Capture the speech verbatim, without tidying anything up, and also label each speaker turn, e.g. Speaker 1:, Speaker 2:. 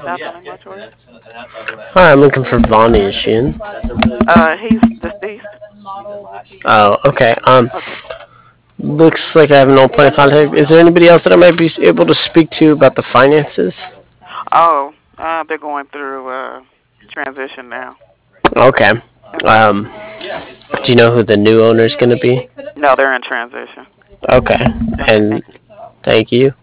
Speaker 1: happening, Latoya?
Speaker 2: Hi, I'm looking for Vonnie. Is she in?
Speaker 1: Uh, he's deceased.
Speaker 2: Oh, okay. Um,
Speaker 1: Okay.
Speaker 2: looks like I have no point of contact. Is there anybody else that I might be able to speak to about the finances?
Speaker 1: Oh, uh, they're going through uh transition now.
Speaker 2: Okay. Um, do you know who the new owner is going to be?
Speaker 1: No, they're in transition.
Speaker 2: Okay.
Speaker 1: Okay,
Speaker 2: And
Speaker 1: thank you.
Speaker 2: thank you.